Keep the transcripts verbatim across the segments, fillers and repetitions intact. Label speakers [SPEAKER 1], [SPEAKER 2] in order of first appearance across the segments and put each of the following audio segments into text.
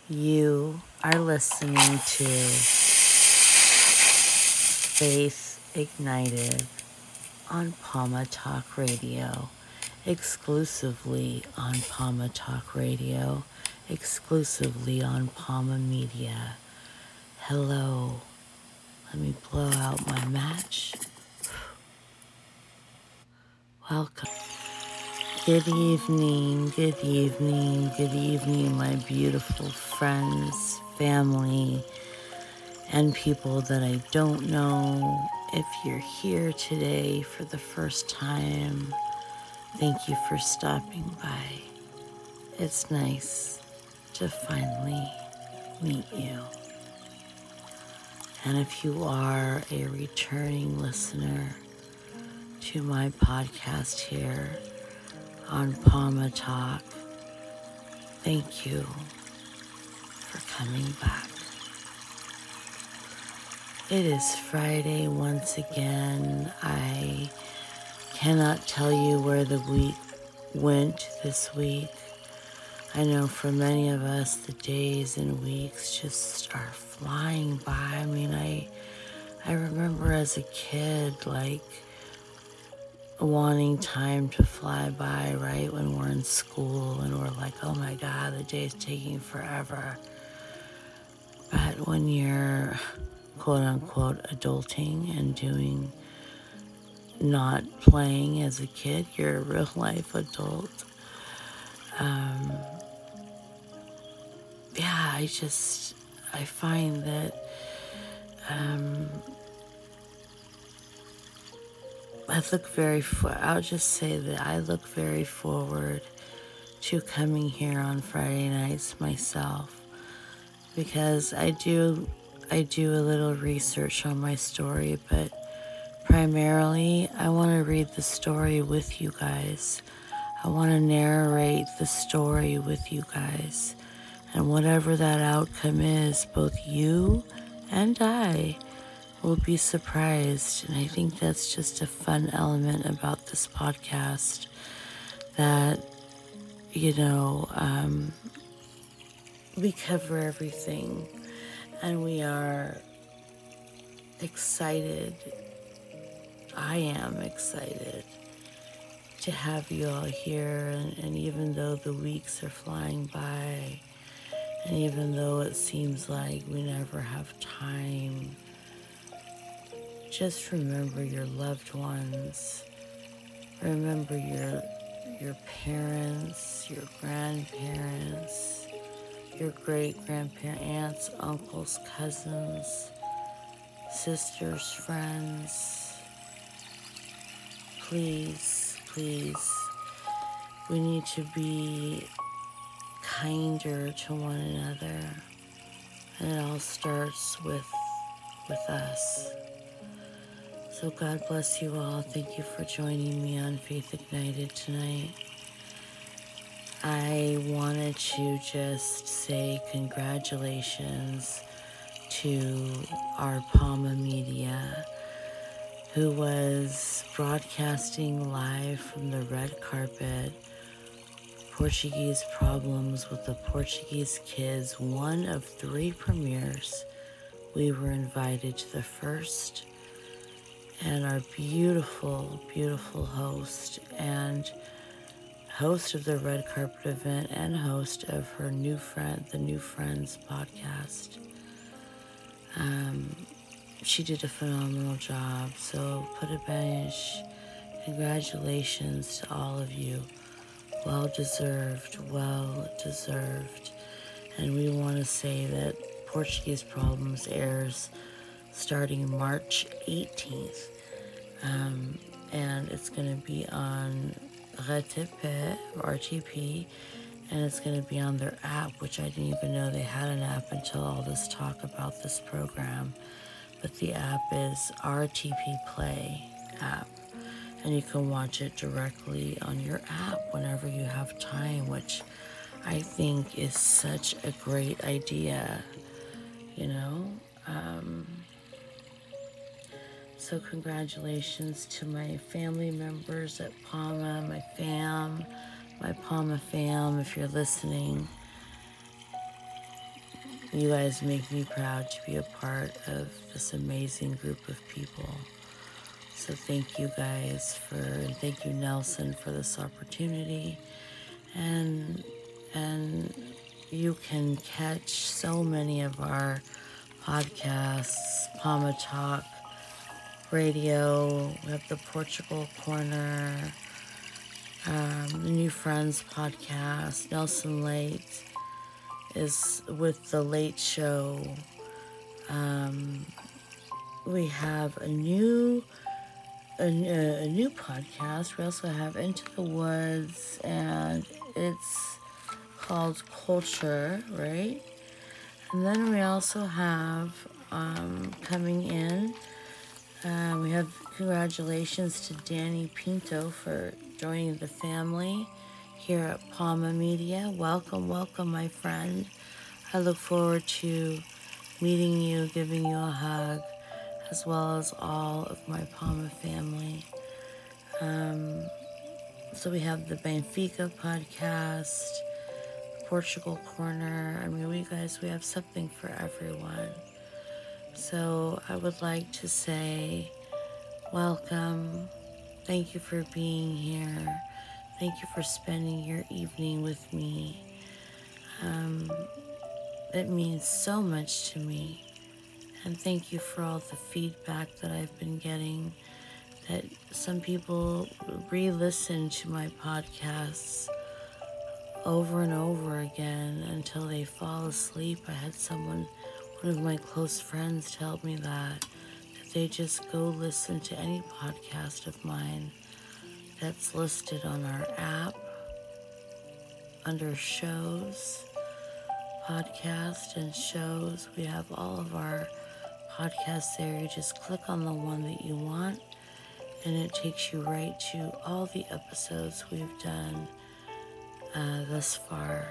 [SPEAKER 1] You are listening to Faith Ignited on Palma Talk Radio, exclusively on Palma Talk Radio, exclusively on Palma Media. Hello. Let me blow out my match. Welcome. Good evening, good evening, good evening, my beautiful friends, family, and people that I don't know. If you're here today for the first time, thank you for stopping by. It's nice to finally meet you. And if you are a returning listener to my podcast here on Palma Talk, thank you for coming back. It is Friday once again. I cannot tell you where the week went this week. I know for many of us, the days and weeks just are flying by. I mean, I I remember as a kid, like, wanting time to fly by, right, when we're in school and we're like, oh my God, the day's taking forever. But when you're quote unquote adulting and doing, not playing as a kid, you're a real life adult. Um, yeah, I just, I find that um, I look very, for, I'll just say that I look very forward to coming here on Friday nights myself, because I do, I do a little research on my story, but primarily I want to read the story with you guys. I want to narrate the story with you guys, and whatever that outcome is, both you and I will be surprised. And I think that's just a fun element about this podcast, that, you know, um, we cover everything, and we are excited. I am excited to have you all here, and, and even though the weeks are flying by, and even though it seems like we never have time, just remember your loved ones. Remember your your parents, your grandparents, your great-grandparents, aunts, uncles, cousins, sisters, friends. Please, please, we need to be kinder to one another. And it all starts with with us. So God bless you all. Thank you for joining me on Faith Ignited tonight. I wanted to just say congratulations to our Palma Media, who was broadcasting live from the red carpet, Portuguese Problems with the Portuguese Kids, one of three premieres. We were invited to the first, and our beautiful, beautiful host and host of the red carpet event and host of her new friend, the New Friends podcast. Um, she did a phenomenal job. So put a bench. Congratulations to all of you. Well deserved, well deserved. And we want to say that Portuguese Problems airs starting March eighteenth. Um, and it's going to be on R T P, R T P, and it's going to be on their app, which I didn't even know they had an app until all this talk about this program. But the app is R T P Play app, and you can watch it directly on your app whenever you have time, which I think is such a great idea, you know? Um, so congratulations to my family members at Palma, my fam, my Palma fam, if you're listening. you guys make me proud to be a part of this amazing group of people. So thank you guys for, and thank you Nelson for this opportunity. And, and you can catch so many of our podcasts, Palma Talk Radio, we have the Portugal Corner, um, the New Friends podcast, Nelson Late is with the Late Show. Um, we have a new a, a new podcast. We also have Into the Woods, and it's called Culture, right? And then we also have um, coming in, uh, we have congratulations to Danny Pinto for joining the family here at Palma Media. Welcome, welcome, my friend. I look forward to meeting you, giving you a hug, as well as all of my Palma family. Um, so we have the Benfica podcast, Portugal Corner. I mean, we guys, we have something for everyone. So I would like to say welcome. Thank you for being here. Thank you for spending your evening with me. Um, it means so much to me. And thank you for all the feedback that I've been getting, that some people re-listen to my podcasts over and over again until they fall asleep. I had someone, one of my close friends, tell me that, that they just go listen to any podcast of mine that's listed on our app under shows, podcast and shows. We have all of our podcasts there. You just click on the one that you want, and it takes you right to all the episodes we've done uh, thus far.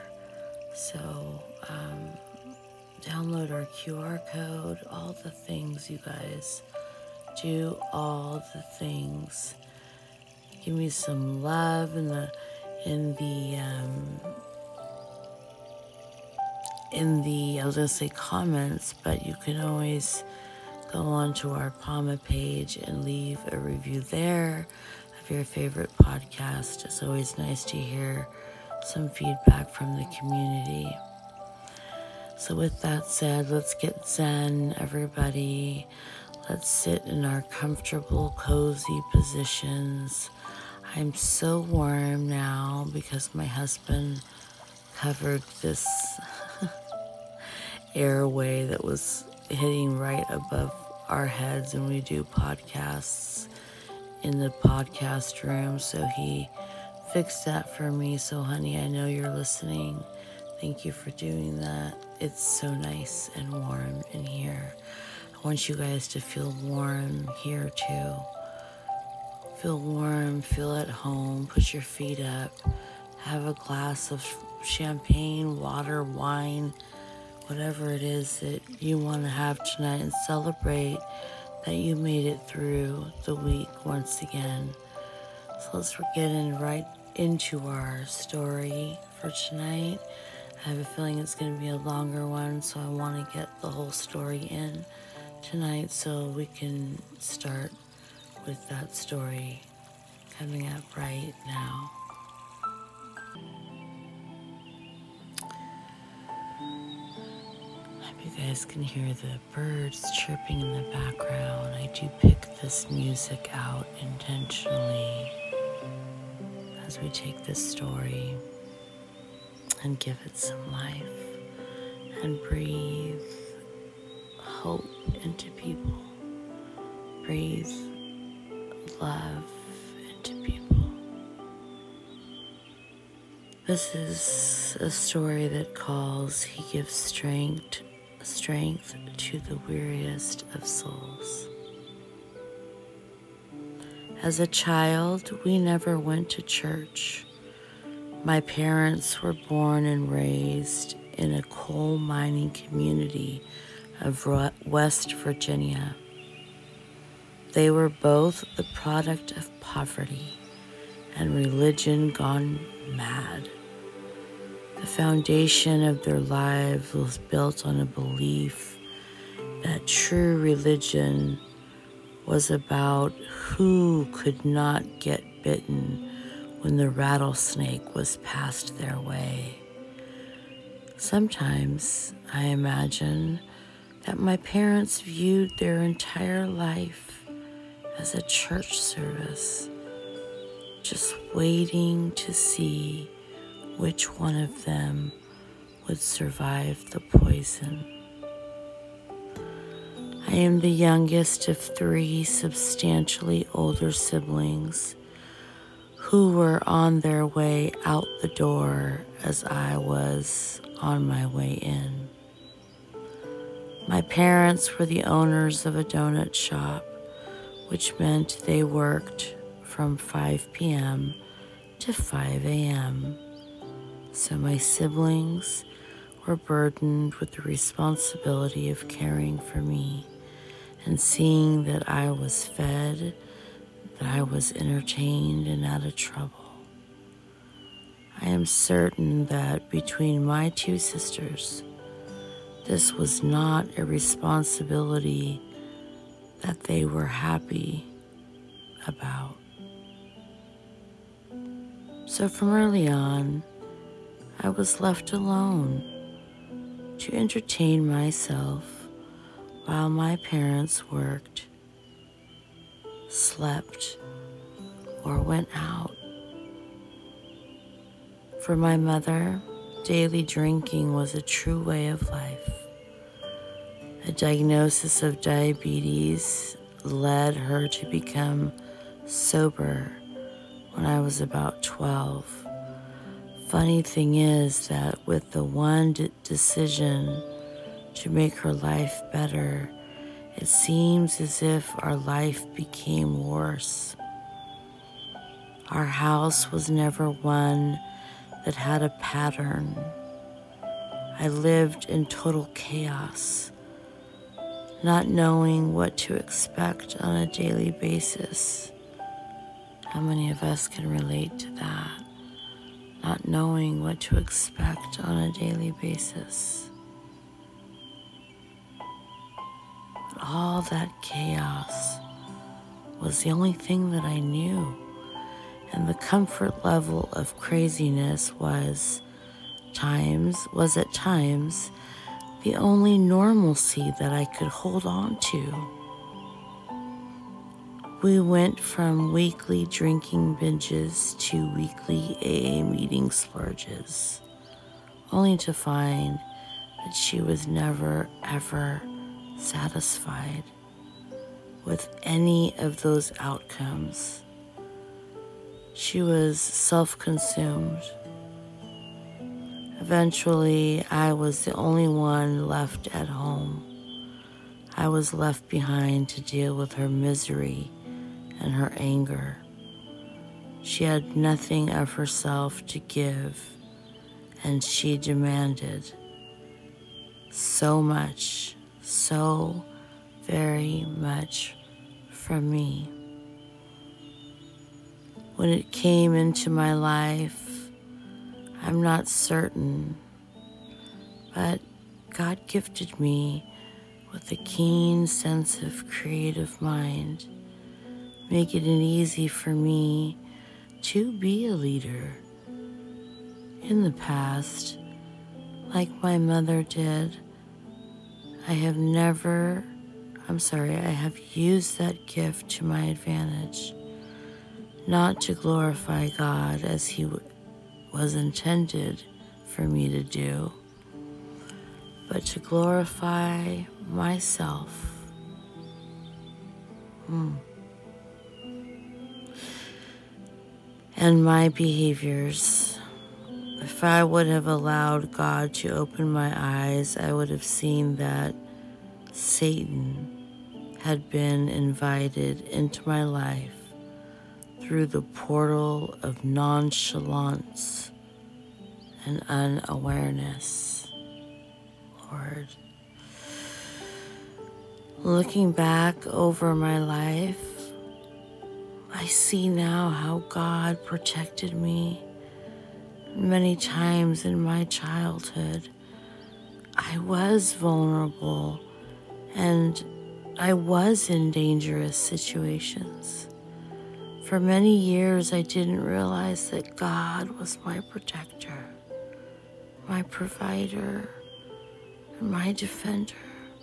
[SPEAKER 1] So um, download our Q R code, all the things, you guys. Do all the things. Give me some love in the in the um, in the I was gonna say comments, but you can always go on to our Palma page and leave a review there of your favorite podcast. It's always nice to hear some feedback from the community. So with that said, let's get zen, everybody. Let's sit in our comfortable, cozy positions. I'm so warm now because my husband covered this airway that was hitting right above our heads, and we do podcasts in the podcast room. So he fixed that for me. So honey, I know you're listening. Thank you for doing that. It's so nice and warm in here. I want you guys to feel warm here too. Feel warm, feel at home, put your feet up, have a glass of champagne, water, wine, whatever it is that you want to have tonight, and celebrate that you made it through the week once again. So let's get in right into our story for tonight. I have a feeling it's going to be a longer one, so I want to get the whole story in tonight so we can start with that story coming up right now. Hope you guys can hear the birds chirping in the background. I do pick this music out intentionally as we take this story and give it some life and breathe hope into people. Breathe love into people. This is a story that calls He gives strength, strength to the weariest of souls. As a child, we never went to church. My parents were born and raised in a coal mining community of West Virginia. They were both the product of poverty and religion gone mad. The foundation of their lives was built on a belief that true religion was about who could not get bitten when the rattlesnake was passed their way. Sometimes I imagine that my parents viewed their entire life as a church service, just waiting to see which one of them would survive the poison. I am the youngest of three substantially older siblings who were on their way out the door as I was on my way in. My parents were the owners of a donut shop, which meant they worked from five p.m. to five a.m. So my siblings were burdened with the responsibility of caring for me and seeing that I was fed, that I was entertained and out of trouble. I am certain that between my two sisters, this was not a responsibility that they were happy about. So from early on, I was left alone to entertain myself while my parents worked, slept, or went out. For my mother, daily drinking was a true way of life. A diagnosis of diabetes led her to become sober when I was about twelve. Funny thing is that with the one d- decision to make her life better, it seems as if our life became worse. Our house was never one that had a pattern. I lived in total chaos, not knowing what to expect on a daily basis. How many of us can relate to that? Not knowing what to expect on a daily basis. But all that chaos was the only thing that I knew. And the comfort level of craziness was times, was at times the only normalcy that I could hold on to. We went from weekly drinking binges to weekly A A meeting splurges, only to find that she was never, ever satisfied with any of those outcomes. She was self-consumed. Eventually, I was the only one left at home. I was left behind to deal with her misery and her anger. She had nothing of herself to give, and she demanded so much, so very much from me. When it came into my life, I'm not certain, but God gifted me with a keen sense of creative mind, making it easy for me to be a leader. In the past, like my mother did, I have never, I'm sorry, I have used that gift to my advantage, not to glorify God as He w- was intended for me to do, but to glorify myself. Hmm. And my behaviors. If I would have allowed God to open my eyes, I would have seen that Satan had been invited into my life through the portal of nonchalance and unawareness. Lord, looking back over my life, I see now how God protected me, Many times in my childhood, I was vulnerable and I was in dangerous situations. For many years, I didn't realize that God was my protector, my provider, and my defender.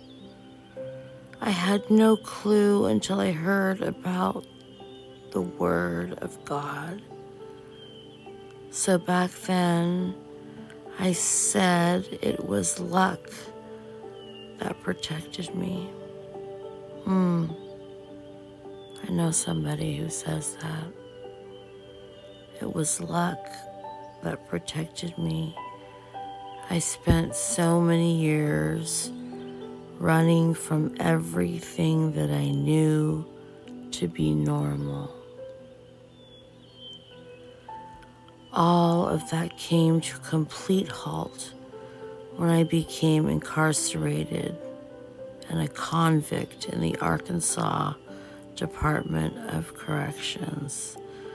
[SPEAKER 1] I had no clue until I heard about the Word of God. So back then, I said it was luck that protected me. Hmm. I know somebody who says that. It was luck that protected me. I spent so many years running from everything that I knew to be normal. All of that came to a complete halt when I became incarcerated and a convict in the Arkansas Department of Corrections.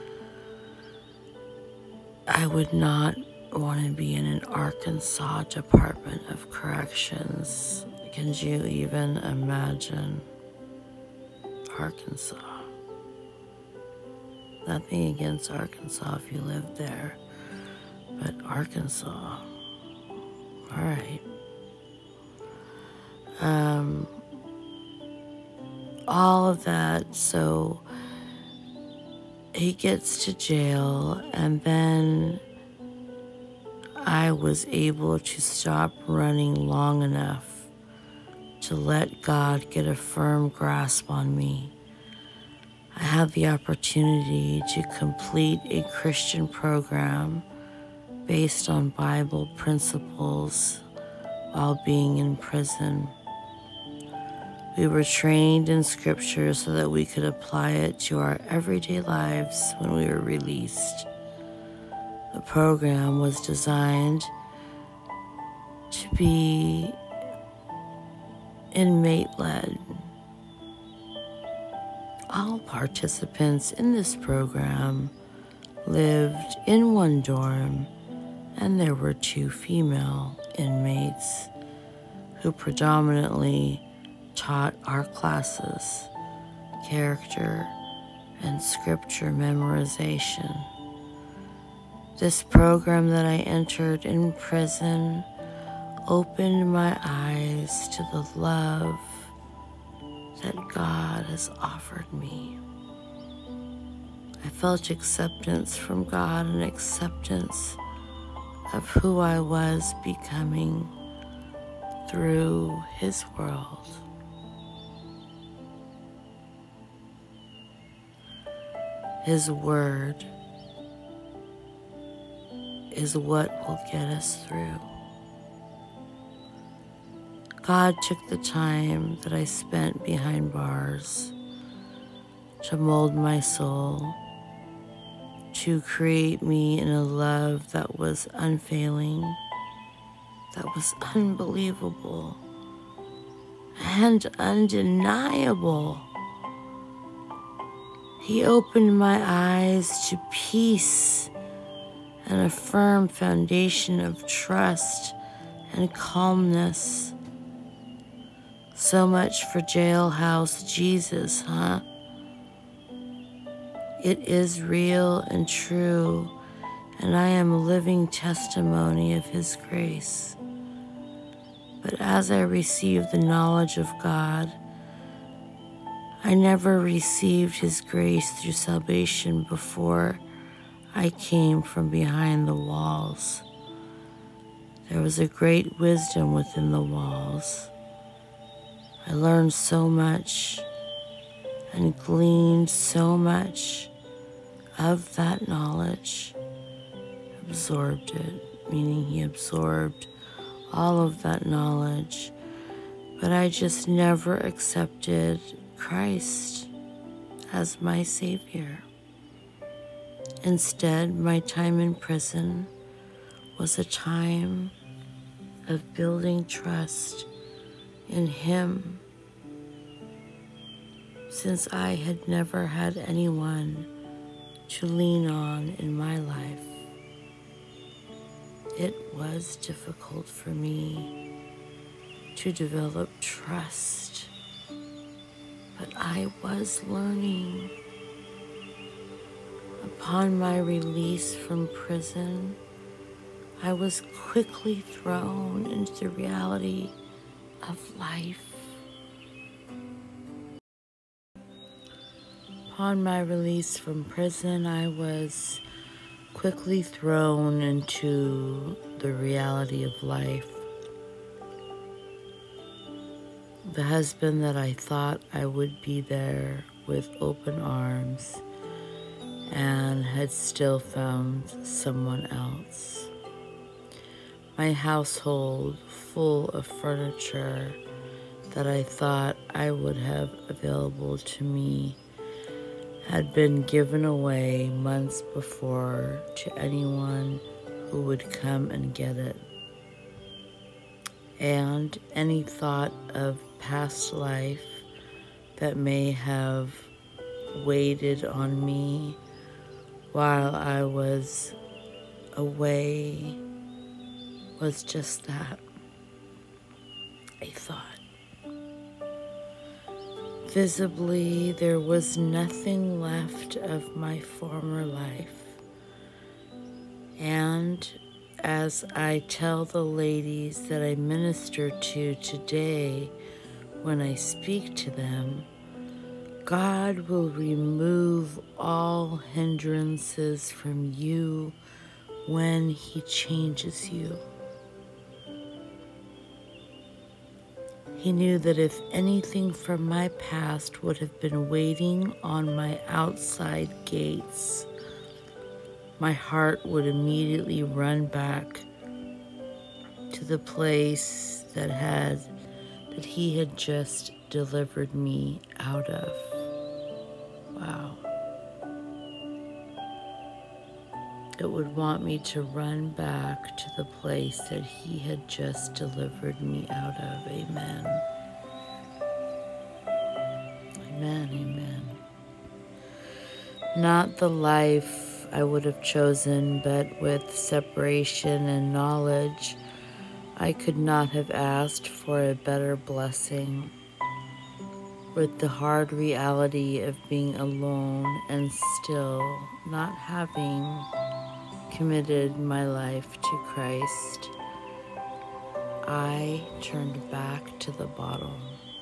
[SPEAKER 1] I would not want to be in an Arkansas Department of Corrections. Can you even imagine Arkansas? Nothing against Arkansas if you live there, but Arkansas, all right. Um, all of that, so he gets to jail, and then I was able to stop running long enough to let God get a firm grasp on me. I had the opportunity to complete a Christian program based on Bible principles while being in prison. We were trained in Scripture so that we could apply it to our everyday lives when we were released. The program was designed to be inmate-led. All participants in this program lived in one dorm, and there were two female inmates who predominantly taught our classes, character and scripture memorization. This program that I entered in prison opened my eyes to the love that God has offered me. I felt acceptance from God and acceptance of who I was becoming through His world. His word is what will get us through. God took the time that I spent behind bars to mold my soul, to create me in a love that was unfailing, that was unbelievable, and undeniable. He opened my eyes to peace and a firm foundation of trust and calmness. So much for Jailhouse Jesus, huh? It is real and true, and I am a living testimony of His grace. But as I received the knowledge of God, I never received His grace through salvation before I came from behind the walls. There was a great wisdom within the walls. I learned so much and gleaned so much of that knowledge, absorbed it, meaning He absorbed all of that knowledge, but I just never accepted Christ as my Savior. Instead, my time in prison was a time of building trust in Him, since I had never had anyone to lean on in my life. it was difficult for me to develop trust, but I was learning. Upon my release from prison, I was quickly thrown into the reality of life. Upon my release from prison, I was quickly thrown into the reality of life. The husband that I thought I would be there with open arms and had still found someone else. My household full of furniture that I thought I would have available to me had been given away months before to anyone who would come and get it. And any thought of past life that may have waited on me while I was away was just that, a thought. Visibly, there was nothing left of my former life. And as I tell the ladies that I minister to today when I speak to them, God will remove all hindrances from you when He changes you. He knew that if anything from my past would have been waiting on my outside gates, my heart would immediately run back to the place that had that He had just delivered me out of. Wow. It would want me to run back to the place that He had just delivered me out of. Amen. Amen, amen. Not the life I would have chosen, but with separation and knowledge, I could not have asked for a better blessing. With the hard reality of being alone and still not having committed my life to Christ, I turned back to the bottle.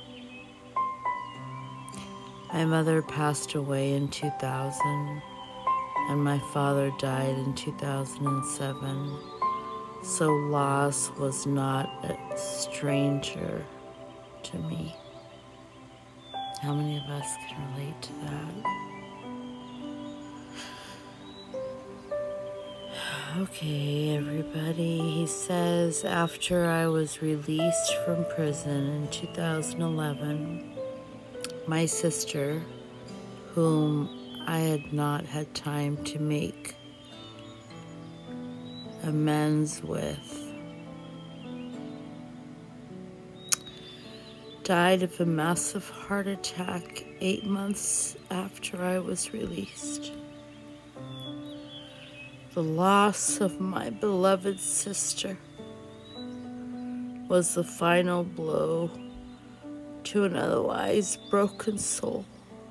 [SPEAKER 1] My mother passed away in two thousand, and my father died in two thousand seven, so loss was not a stranger to me. How many of us can relate to that? Okay, everybody, he says, after I was released from prison in two thousand eleven, my sister, whom I had not had time to make amends with, died of a massive heart attack eight months after I was released. The loss of my beloved sister was the final blow to an otherwise broken soul.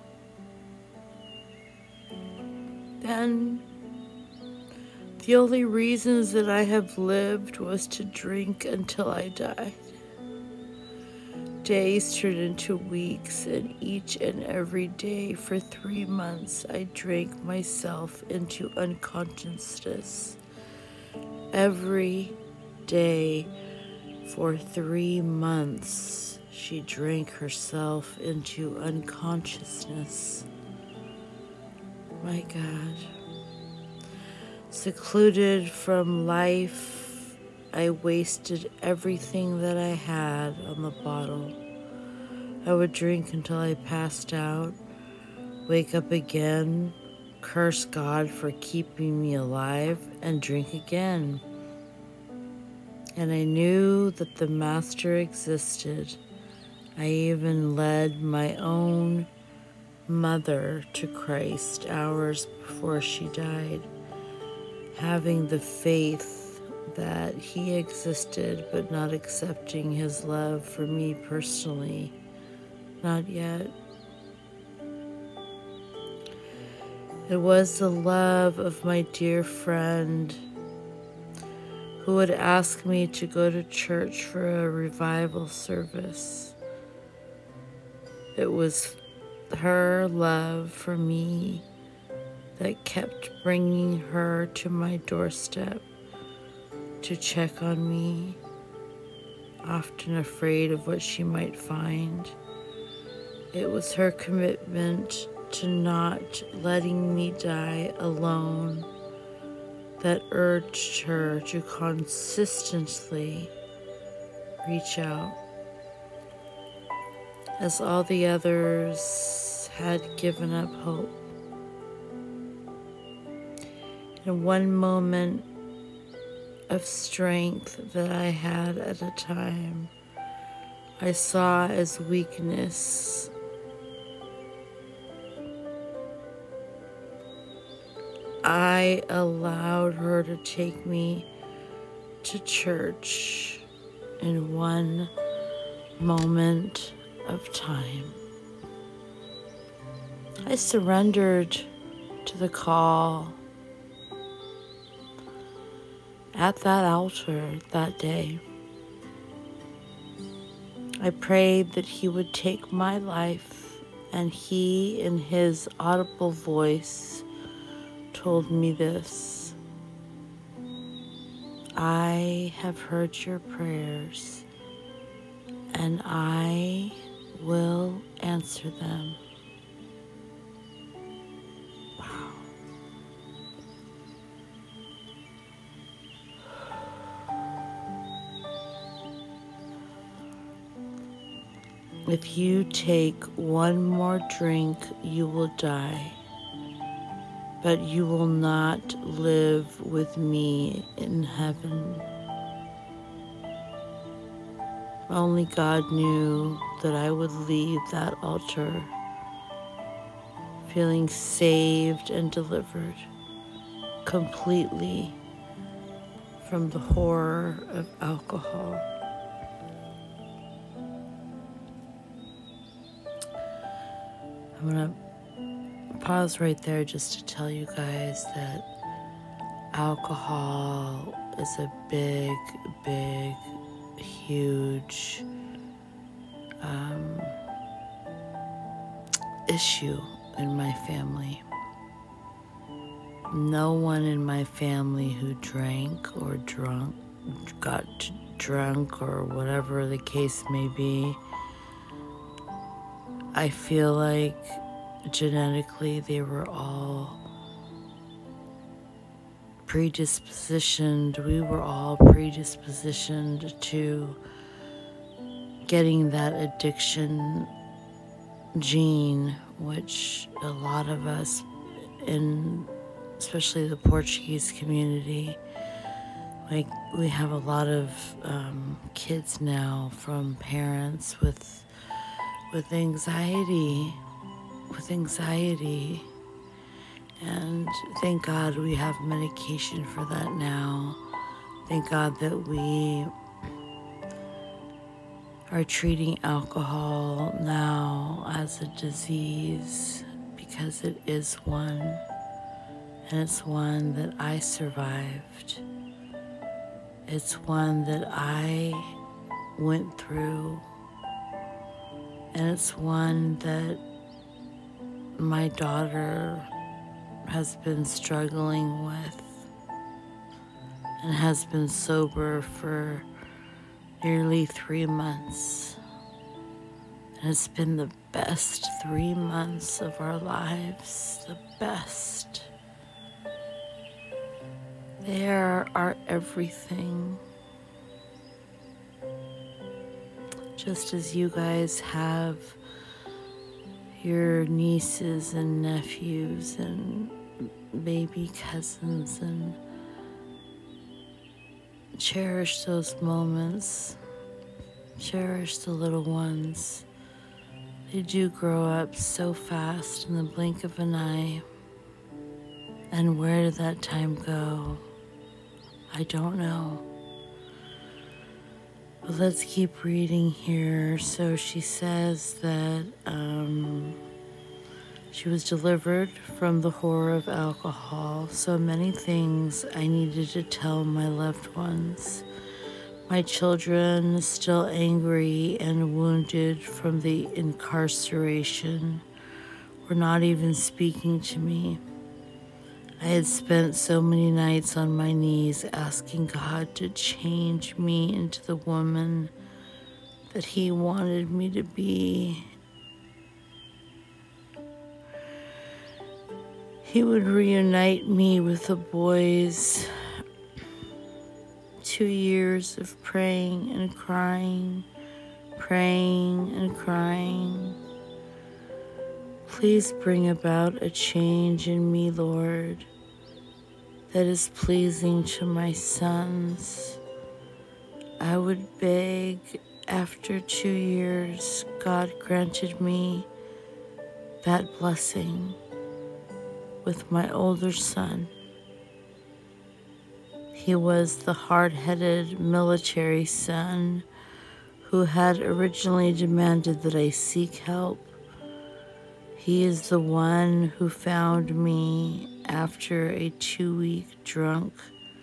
[SPEAKER 1] Then, the only reasons that I have lived was to drink until I died. Days turned into weeks, and each and every day for three months I drank myself into unconsciousness. Every day for three months she drank herself into unconsciousness. My God. Secluded from life, I wasted everything that I had on the bottle. I would drink until I passed out, wake up again, curse God for keeping me alive, and drink again. And I knew that the Master existed. I even led my own mother to Christ hours before she died, having the faith that he existed, but not accepting his love for me personally. Not yet. It was the love of my dear friend who would ask me to go to church for a revival service. It was her love for me that kept bringing her to my doorstep to check on me, often afraid of what she might find. It was her commitment to not letting me die alone that urged her to consistently reach out, as all the others had given up hope. In one moment of strength that I had at a time, I saw as weakness. I allowed her to take me to church in one moment of time. I surrendered to the call at that altar that day. I prayed that he would take my life, and he, in his audible voice, told me this: I have heard your prayers, and I will answer them. Wow. If you take one more drink, you will die, but you will not live with me in heaven. Only God knew that I would leave that altar feeling saved and delivered completely from the horror of alcohol. I'm gonna pause right there just to tell you guys that alcohol is a big, big, huge um, issue in my family. No one in my family who drank or drunk, got drunk or whatever the case may be, I feel like genetically they were all predispositioned, we were all predispositioned to getting that addiction gene, which a lot of us in, especially the Portuguese community, like we have a lot of um, kids now from parents with with anxiety, with anxiety. And thank God we have medication for that now. Thank God that we are treating alcohol now as a disease, because it is one, and it's one that I survived. It's one that I went through, and it's one that my daughter has been struggling with and has been sober for nearly three months. And it's been the best three months of our lives, the best. They are our everything. Just as you guys have your nieces and nephews and baby cousins, and cherish those moments, cherish the little ones. They do grow up so fast in the blink of an eye. And where did that time go? I don't know. But let's keep reading here. So she says that um, she was delivered from the horror of alcohol. So many things I needed to tell my loved ones. My children, still angry and wounded from the incarceration, were not even speaking to me. I had spent so many nights on my knees asking God to change me into the woman that He wanted me to be. He would reunite me with the boys. Two years of praying and crying, praying and crying. Please bring about a change in me, Lord, that is pleasing to my sons. I would beg. After two years, God granted me that blessing with my older son. He was the hard-headed military son who had originally demanded that I seek help. He is the one who found me after a two-week drunk.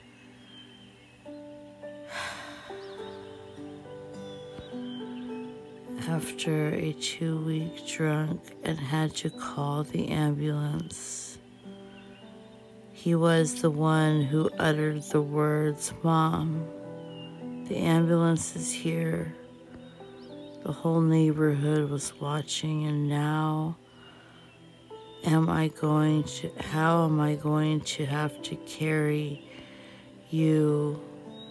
[SPEAKER 1] After a two-week drunk and had to call the ambulance. He was the one who uttered the words, "Mom, the ambulance is here." The whole neighborhood was watching, and now am I going to, how am I going to have to carry you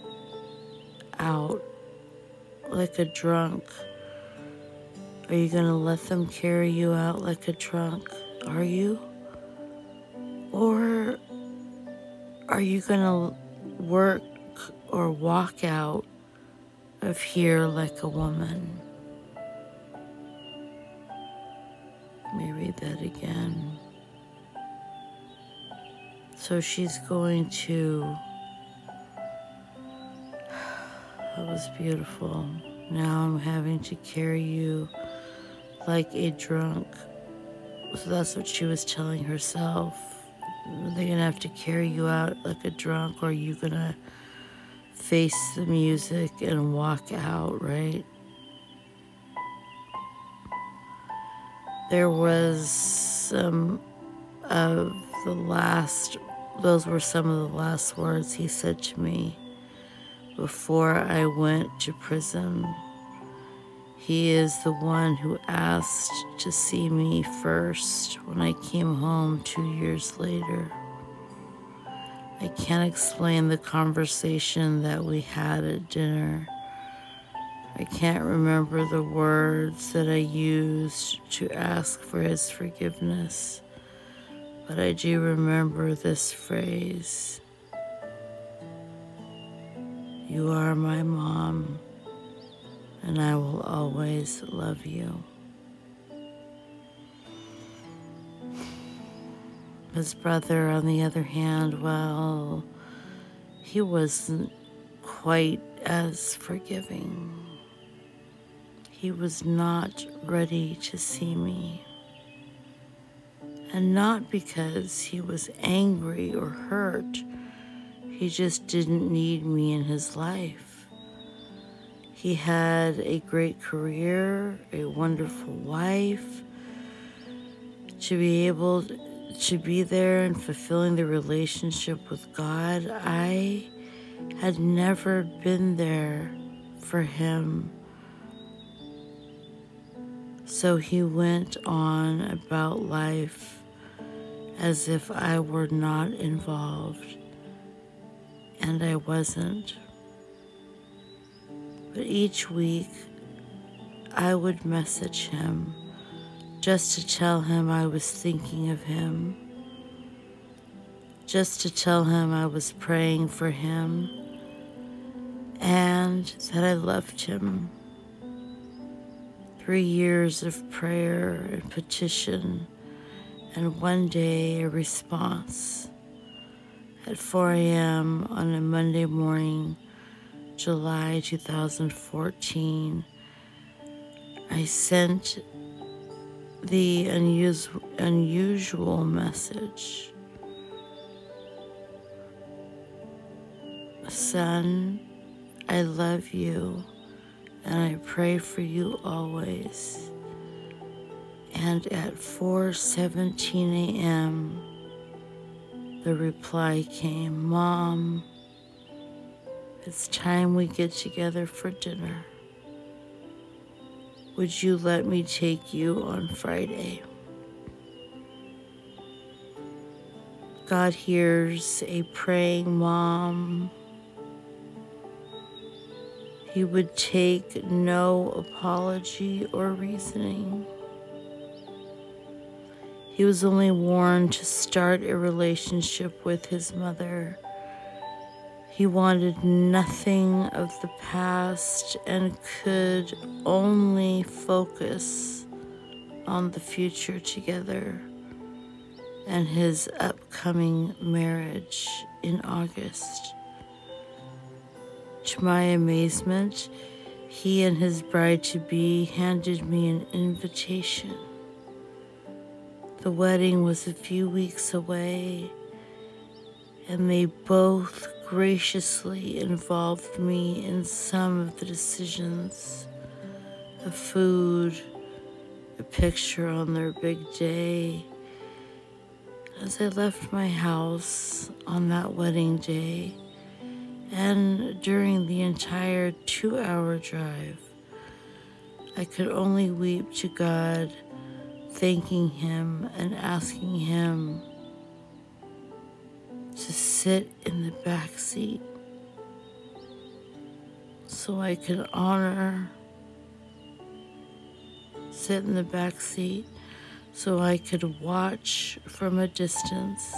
[SPEAKER 1] out like a drunk? Are you going to let them carry you out like a drunk? Are you? Or are you going to work or walk out of here like a woman? Let me read that again. So she's going to, that was beautiful. Now I'm having to carry you like a drunk. So that's what she was telling herself. They're gonna have to carry you out like a drunk, or are you gonna face the music and walk out, right? There was some of the last, those were some of the last words he said to me before I went to prison. He is the one who asked to see me first when I came home two years later. I can't explain the conversation that we had at dinner. I can't remember the words that I used to ask for his forgiveness, but I do remember this phrase: "You are my mom, and I will always love you." His brother, on the other hand, well, he wasn't quite as forgiving. He was not ready to see me. And not because he was angry or hurt. He just didn't need me in his life. He had a great career, a wonderful wife. To be able to be there and fulfilling the relationship with God, I had never been there for him. So he went on about life as if I were not involved, and I wasn't. But each week, I would message him just to tell him I was thinking of him, just to tell him I was praying for him, and that I loved him. Three years of prayer and petition, and one day a response. at four a.m. on a Monday morning, July two thousand fourteen, I sent the unus- unusual message. Son, I love you and I pray for you always. And at four seventeen a.m., the reply came, Mom, it's time we get together for dinner. Would you let me take you on Friday? God hears a praying mom. He would take no apology or reasoning. He was only warned to start a relationship with his mother. He wanted nothing of the past and could only focus on the future together and his upcoming marriage in August. To my amazement, he and his bride-to-be handed me an invitation. The wedding was a few weeks away, and they both graciously involved me in some of the decisions of food, a picture on their big day. As I left my house on that wedding day, and during the entire two-hour drive, I could only weep to God, thanking Him and asking Him to sit in the back seat so I could honor, sit in the back seat so I could watch from a distance.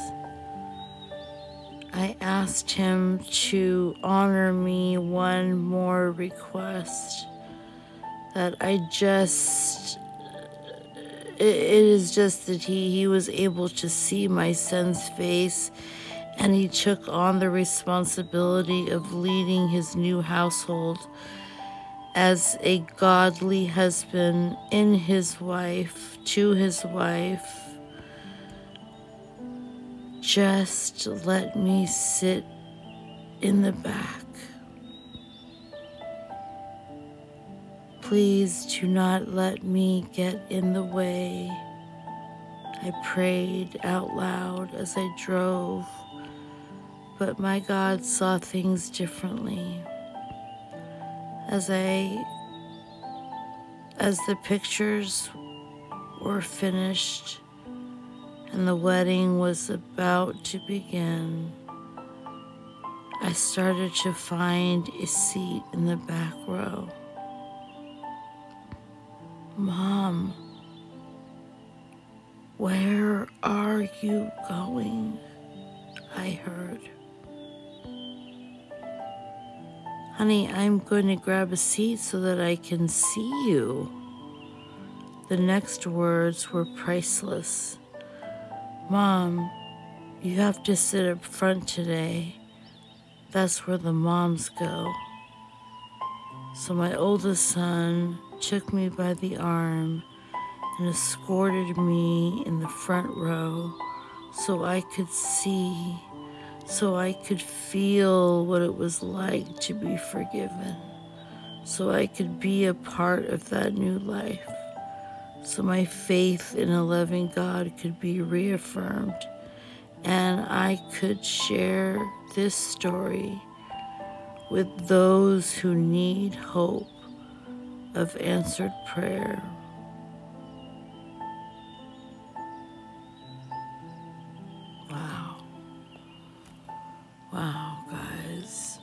[SPEAKER 1] I asked Him to honor me one more request, that I just, it, it is just that he, he was able to see my son's face, and he took on the responsibility of leading his new household as a godly husband in his wife, to his wife. Just let me sit in the back. Please do not let me get in the way. I prayed out loud as I drove, but my God saw things differently. As I, as the pictures were finished and the wedding was about to begin, I started to find a seat in the back row. Mom, where are you going? I heard. Honey, I'm going to grab a seat so that I can see you. The next words were priceless. Mom, you have to sit up front today. That's where the moms go. So my oldest son took me by the arm and escorted me in the front row so I could see, so I could feel what it was like to be forgiven, so I could be a part of that new life, so my faith in a loving God could be reaffirmed, and I could share this story with those who need hope of answered prayer. Wow. Wow, guys.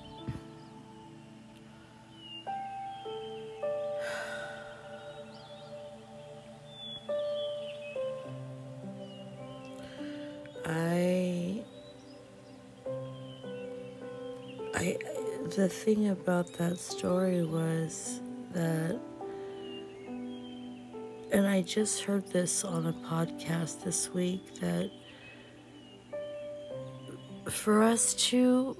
[SPEAKER 1] I, I, the thing about that story was that, and I just heard this on a podcast this week, that for us to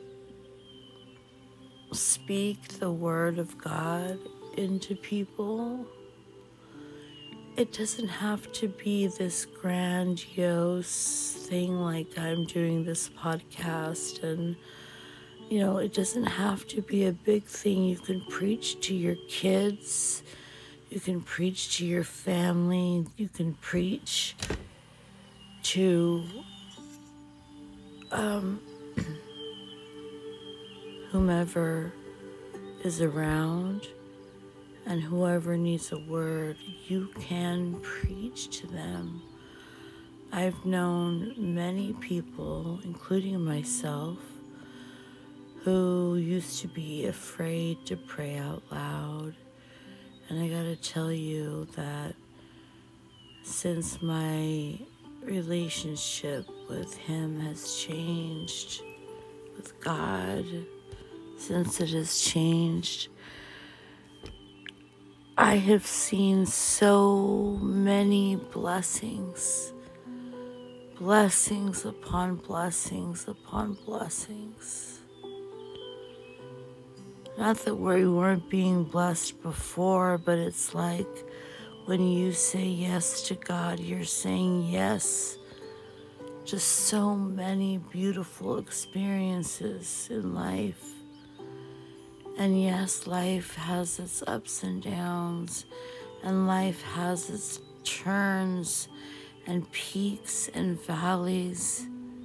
[SPEAKER 1] speak the word of God into people, it doesn't have to be this grandiose thing like I'm doing this podcast, and you know, it doesn't have to be a big thing. You can preach to your kids, you can preach to your family, you can preach to um, whomever is around, and whoever needs a word, you can preach to them. I've known many people, including myself, who used to be afraid to pray out loud. And I gotta tell you that since my relationship with Him has changed, with God, since it has changed, I have seen so many blessings, blessings upon blessings upon blessings. Not that we weren't being blessed before, but it's like when you say yes to God, you're saying yes to so many beautiful experiences in life. And yes, life has its ups and downs, and life has its turns and peaks and valleys.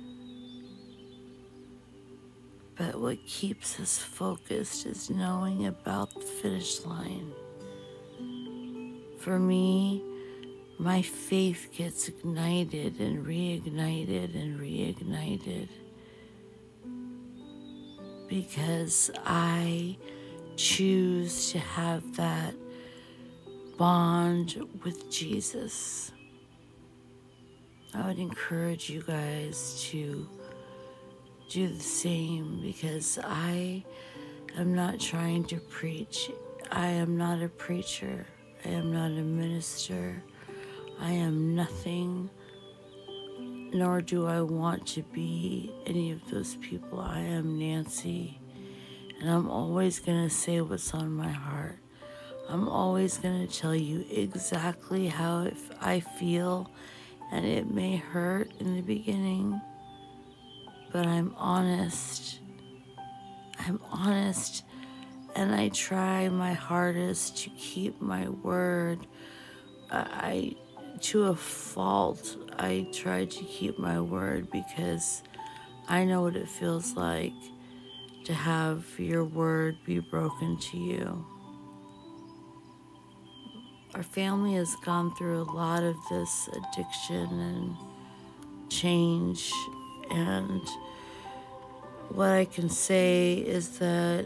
[SPEAKER 1] But what keeps us focused is knowing about the finish line. For me, my faith gets ignited and reignited and reignited because I choose to have that bond with Jesus. I would encourage you guys to do the same, because I am not trying to preach. I am not a preacher. I am not a minister. I am nothing, nor do I want to be any of those people. I am Nancy, and I'm always going to say what's on my heart. I'm always going to tell you exactly how it, I feel, and it may hurt in the beginning, but I'm honest. I'm honest, and I try my hardest to keep my word. I, to a fault, I try to keep my word because I know what it feels like to have your word be broken to you. Our family has gone through a lot of this addiction and change, and what I can say is that,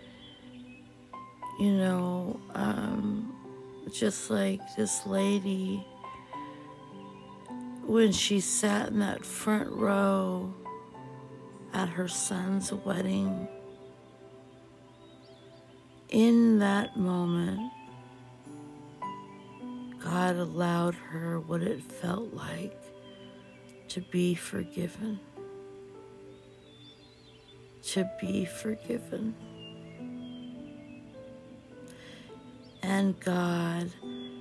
[SPEAKER 1] you know, um, just like this lady, when she sat in that front row at her son's wedding, in that moment, God allowed her what it felt like to be forgiven. To be forgiven. And God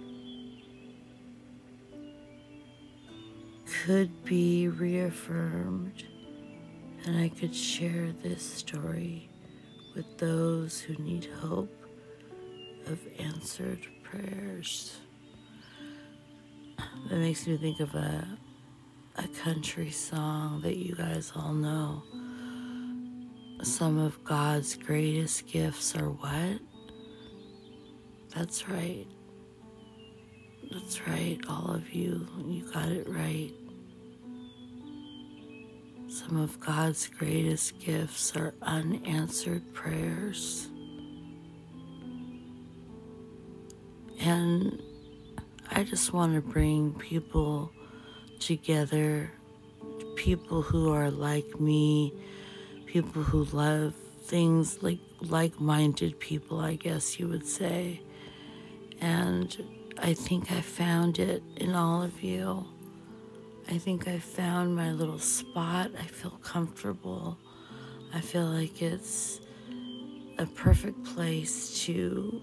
[SPEAKER 1] could be reaffirmed, and I could share this story with those who need hope of answered prayers. That makes me think of a, a country song that you guys all know. Some of God's greatest gifts are what? That's right. That's right, all of you. You got it right. Some of God's greatest gifts are unanswered prayers. And I just want to bring people together, people who are like me, people who love things like like-minded people, I guess you would say. And I think I found it in all of you. I think I found my little spot. I feel comfortable. I feel like it's a perfect place to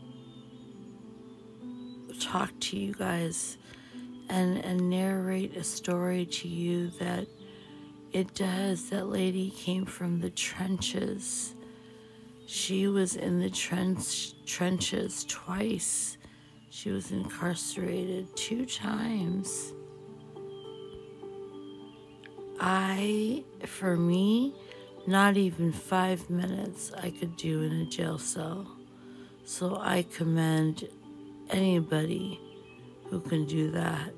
[SPEAKER 1] talk to you guys and, and narrate a story to you that it does. That lady came from the trenches. She was in the trench, trenches twice. She was incarcerated two times. I, for me, not even five minutes I could do in a jail cell. So I commend anybody who can do that.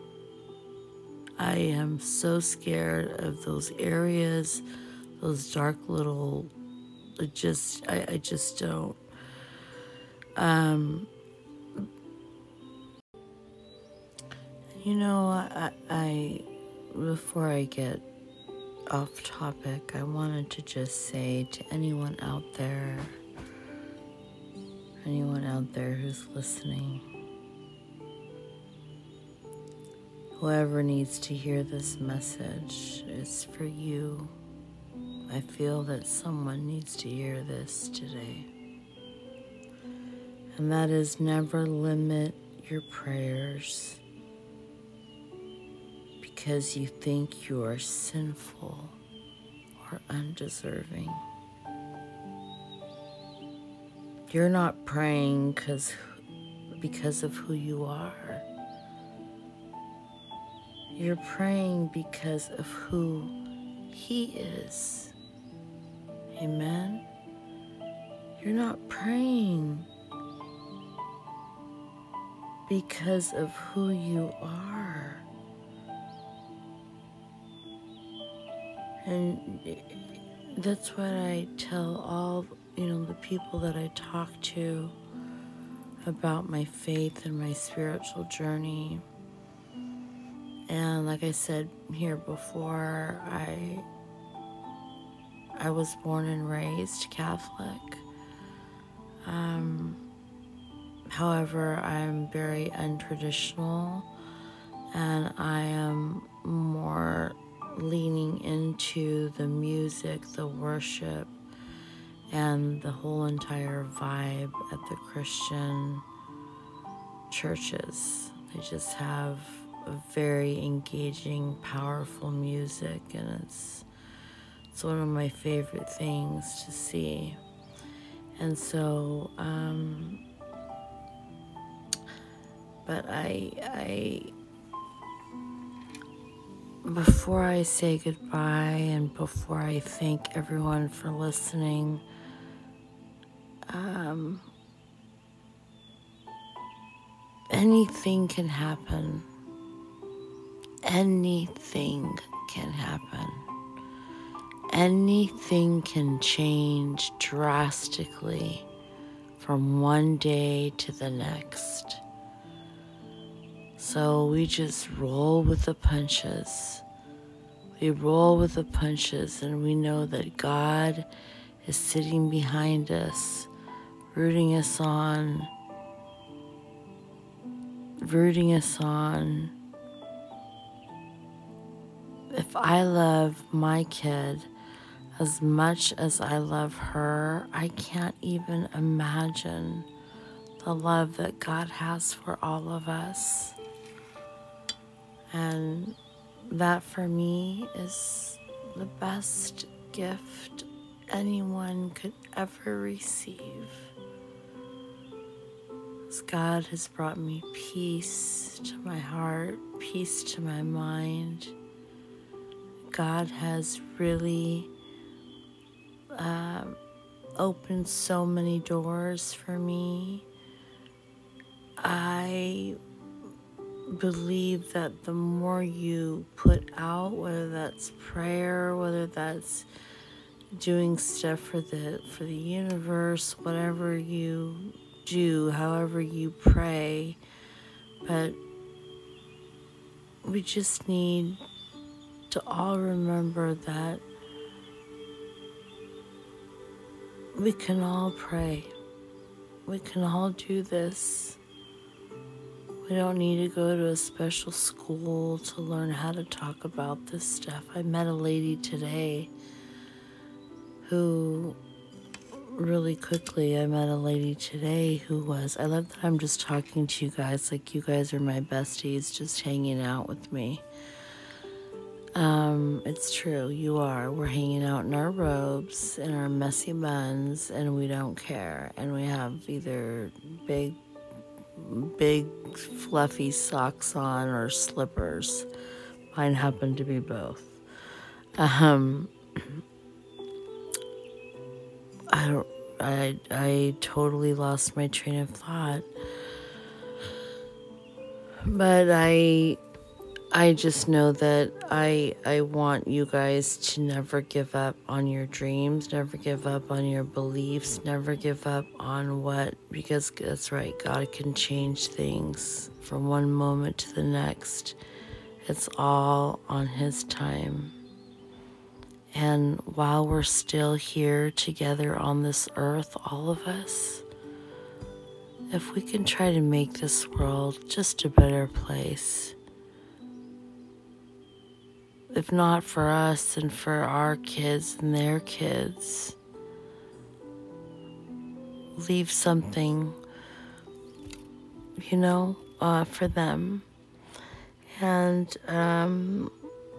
[SPEAKER 1] I am so scared of those areas, those dark little, it just, I, I just don't. Um, you know, I, I, before I get off topic, I wanted to just say to anyone out there, anyone out there who's listening, whoever needs to hear this message, it's for you. I feel that someone needs to hear this today. And that is, never limit your prayers because you think you are sinful or undeserving. You're not praying because because of who you are. You're praying because of who He is. Amen? You're not praying because of who you are. And that's what I tell all, you know, the people that I talk to about my faith and my spiritual journey. And like I said here before, I I was born and raised Catholic. Um, however, I'm very untraditional, and I am more leaning into the music, the worship, and the whole entire vibe at the Christian churches. They just have a very engaging, powerful music, and it's it's one of my favorite things to see. And so, um, but I, I, before I say goodbye and before I thank everyone for listening, um, anything can happen. Anything can happen. Anything can change drastically from one day to the next. So we just roll with the punches. We roll with the punches, and we know that God is sitting behind us, rooting us on, rooting us on. If I love my kid as much as I love her, I can't even imagine the love that God has for all of us. And that for me is the best gift anyone could ever receive. As God has brought me peace to my heart, peace to my mind. God has really uh, opened so many doors for me. I believe that the more you put out, whether that's prayer, whether that's doing stuff for the for the universe, whatever you do, however you pray, but we just need to all remember that we can all pray. We can all do this We don't need to go to a special school to learn how to talk about this stuff. I met a lady today who, really quickly, I met a lady today who was, I love that I'm just talking to you guys like you guys are my besties just hanging out with me. Um, it's true, you are. We're hanging out in our robes, in our messy buns, and we don't care. And we have either big big fluffy socks on or slippers. Mine happen to be both. Um, I don't. I I totally lost my train of thought, but I I just know that I I want you guys to never give up on your dreams, never give up on your beliefs, never give up on what, because that's right, God can change things from one moment to the next. It's all on His time. And while we're still here together on this earth, all of us, if we can try to make this world just a better place, if not for us and for our kids and their kids, leave something, you know, uh, for them. And um,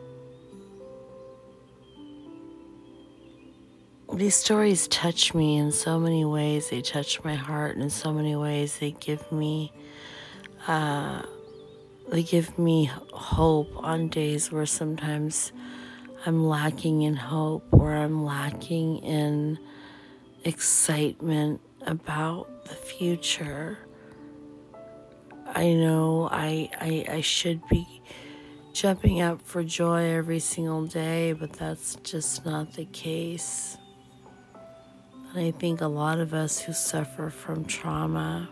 [SPEAKER 1] these stories touch me in so many ways. They touch my heart in so many ways. They give me, uh, they give me hope on days where sometimes I'm lacking in hope, or I'm lacking in excitement about the future. I know I, I I should be jumping up for joy every single day, but that's just not the case. And I think a lot of us who suffer from trauma,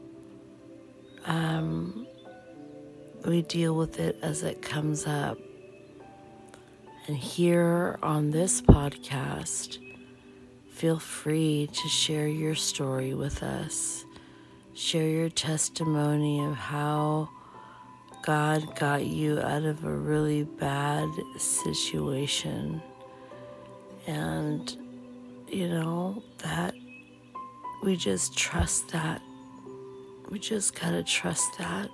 [SPEAKER 1] um, we deal with it as it comes up. And here on this podcast, feel free to share your story with us. Share your testimony of how God got you out of a really bad situation. And, you know, that we just trust that. We just gotta trust that.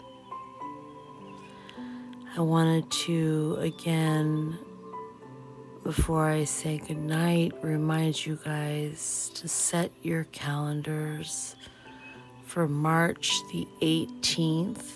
[SPEAKER 1] I wanted to, again, before I say goodnight, remind you guys to set your calendars for March the eighteenth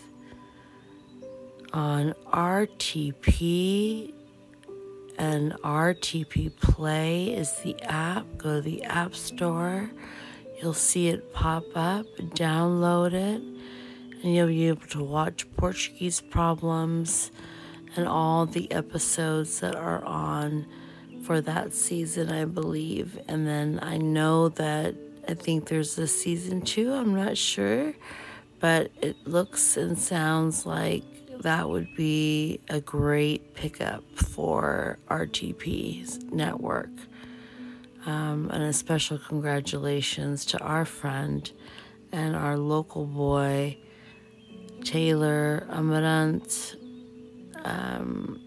[SPEAKER 1] on R T P, and R T P Play is the app. Go to the App Store. You'll see it pop up. Download it, and you'll be able to watch Portuguese Problems and all the episodes that are on for that season, I believe. And then I know that I think there's a season two. I'm not sure, but it looks and sounds like that would be a great pickup for R T P's network. Um, and a special congratulations to our friend and our local boy, Taylor Amarant. Um,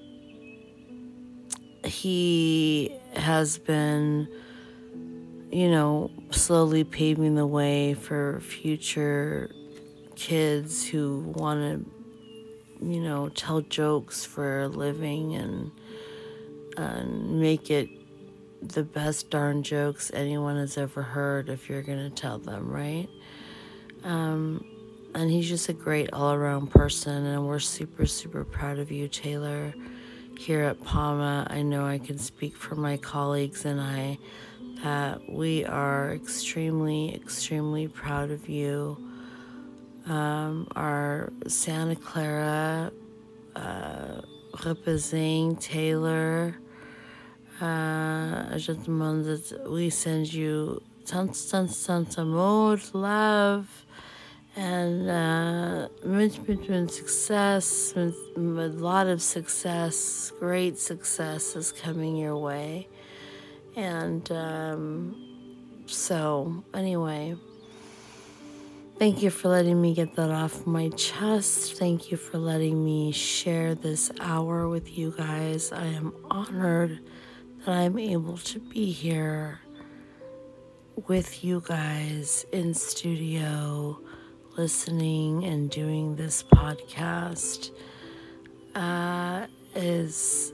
[SPEAKER 1] he has been, you know, slowly paving the way for future kids who want to, you know, tell jokes for a living and, and make it the best darn jokes anyone has ever heard if you're going to tell them, right? Um, and he's just a great all-around person, and we're super, super proud of you, Taylor. Here at P A M A, I know I can speak for my colleagues and I that we are extremely, extremely proud of you. Um, our Santa Clara uh, representing Taylor, uh, je demande, we send you tons, tons, tons amor, love, and uh, much, much, much success, a lot of success, great success is coming your way. And um, so, anyway, Thank you for letting me get that off my chest. Thank you for letting me share this hour with you guys. I am honored that I'm able to be here with you guys in studio, listening and doing this podcast. Uh, is,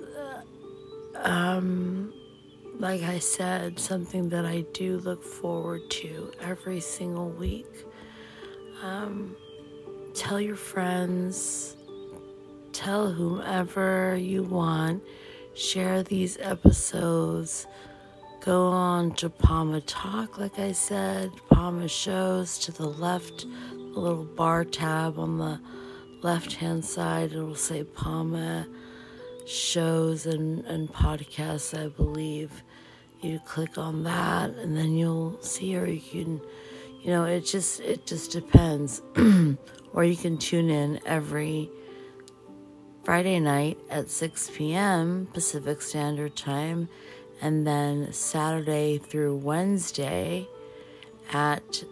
[SPEAKER 1] um, like I said, something that I do look forward to every single week. Um, tell your friends, tell whomever you want, share these episodes. Go on to Palma Talk, like I said, Palma Shows to the left, the little bar tab on the left-hand side, it will say Palma Shows and, and Podcasts, I believe. You click on that and then you'll see, or you can, you know, it just, it just depends. Or you can tune in every Friday night at six p.m. Pacific Standard Time, and then Saturday through Wednesday at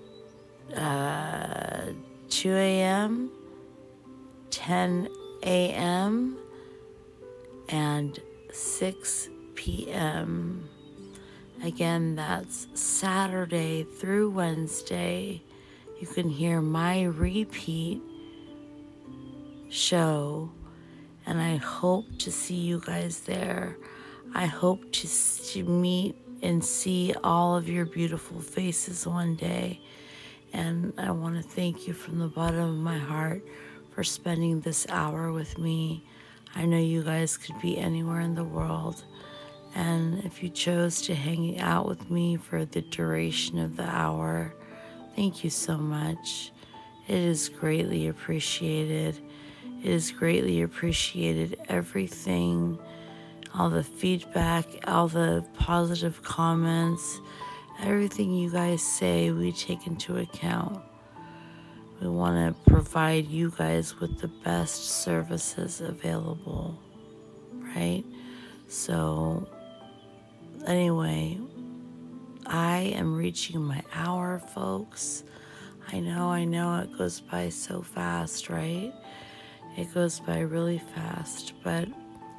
[SPEAKER 1] uh, two a.m., ten a.m., and six p.m. Again, that's Saturday through Wednesday. You can hear my repeat show, and I hope to see you guys there. I hope to, to meet and see all of your beautiful faces one day. And I want to thank you from the bottom of my heart for spending this hour with me. I know you guys could be anywhere in the world. And if you chose to hang out with me for the duration of the hour, thank you so much. It is greatly appreciated. It is greatly appreciated. Everything, all the feedback, all the positive comments, everything you guys say, we take into account. We want to provide you guys with the best services available, right? So, anyway, I am reaching my hour, folks. I know, I know it goes by so fast, right? It goes by really fast, but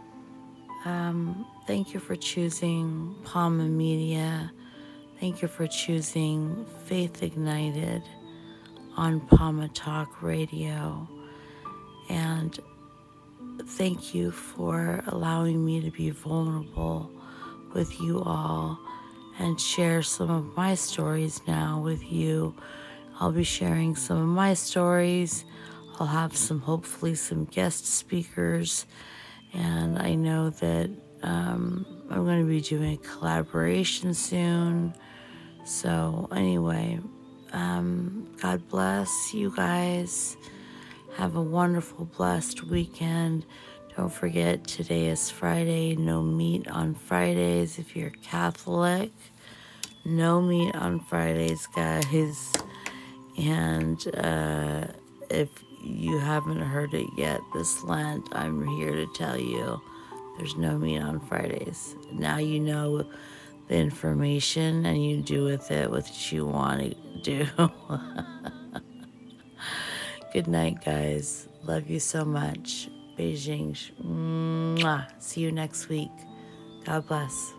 [SPEAKER 1] um, thank you for choosing Palma Media. Thank you for choosing Faith Ignited on Palma Talk Radio. And thank you for allowing me to be vulnerable with you all and share some of my stories now with you. I'll be sharing some of my stories. I'll have some, hopefully some guest speakers. And I know that um, I'm going to be doing a collaboration soon. So anyway, um, God bless you guys. Have a wonderful, blessed weekend. Don't forget, today is Friday. No meat on Fridays if you're Catholic. No meat on Fridays, guys. And uh, if you haven't heard it yet this Lent, I'm here to tell you there's no meat on Fridays. Now you know the information and you do with it what you want to do. Good night, guys. Love you so much. Beijing. Mwah. See you next week. God bless.